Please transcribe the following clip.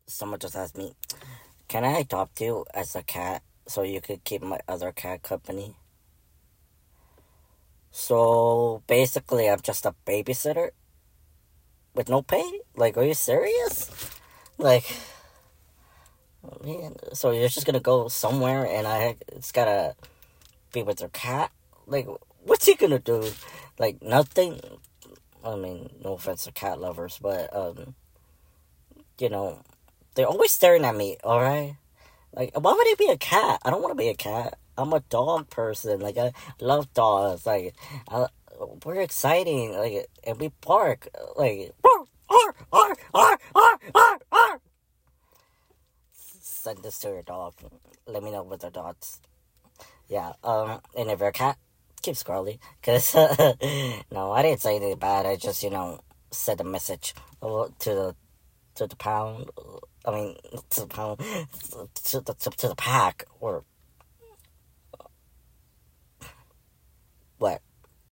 someone just asked me, "Can I adopt you as a cat so you could keep my other cat company?" So basically, I'm just a babysitter with no pay. Like, are you serious? Like, man, so you're just gonna go somewhere and it's gotta be with your cat? Like, what's he gonna do? Like, nothing. I mean, no offense to cat lovers, but you know, they're always staring at me. All right, like, why would he be a cat? I don't want to be a cat. I'm a dog person. Like, I love dogs. Like, I, we're exciting. Like, and we bark. Like, roar, roar, roar, roar, roar, roar, roar. Send this to your dog. Let me know what their thoughts. Yeah. And if you're a cat, keep scrolling. Cause no, I didn't say anything bad. I just sent a message to the pound. I mean, to the pound, to the pack, or